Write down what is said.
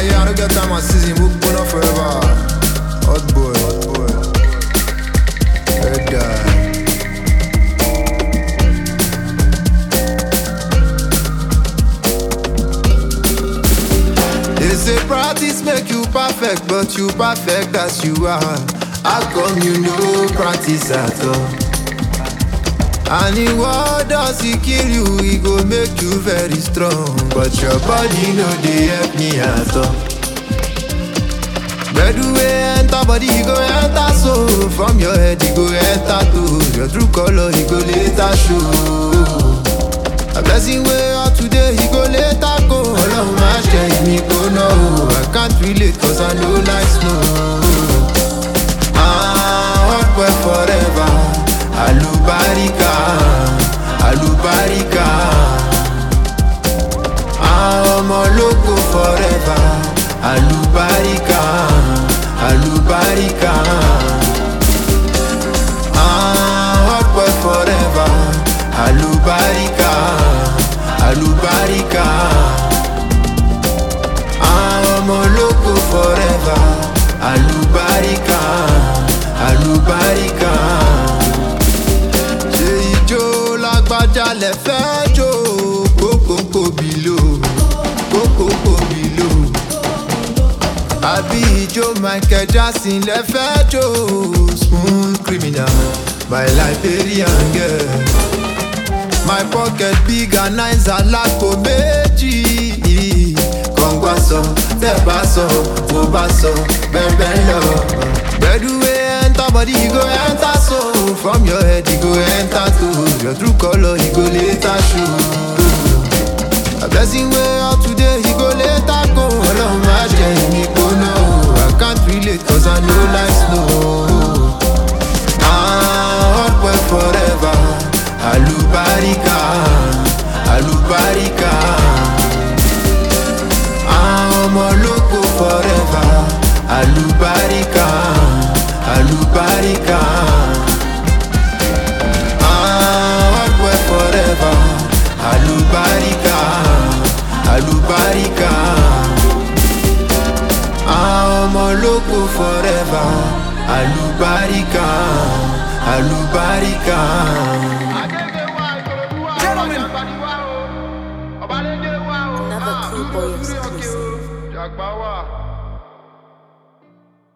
yeah, I don't get time, I season, book on forever. Hot boy, red guy. They say practice make you perfect, but you perfect as you are. How come you no practice at all? And in what does it kill you, it go make you very strong. But your body no dey help me at all. Where do we enter body, you go enter so. From your head, you go enter to your true color, you go later show. A blessing way out today, you go later go. Ọlọ́run má ṣe èmi kò ná o. I can't relate cause I know life slow. Hot boy forever. Alubarika, alubarika. Ọmọ lógo forever. Alubarika, alubarika. Hot boy forever. Alubarika, alubarika. Ọmọ lógo forever. Alubarika, alubarika. Lágbájá lẹ fẹ́ jó kókókó bìlò, kókókó bìlò. Àbí ijó Michael Jackson lẹ fẹ́ jó smooth criminal, my Liberian girl. My pocket big and nice alápò méjì. Kọ̀ǹgbà sọ, tẹ̀ bá sọ, bó bá sọ, bẹ́ẹ̀ lọ. Gbẹ̀dúwé enter body, you go enter so. From your head, you go enter to your true color, you go later show. A blessing way out today, you go later go. Ọlọ́run má ṣe èmi kò ná o. I can't relate cause I know life slow. Hot boy forever. Alubarika, alubarika. Ọmọ lógo forever. Alubarika, alubarika. Hot boy forever. Alubarika, alubarika. Ọmọ lógo forever. Alubarika, alubarika. Another cool boy exclusive.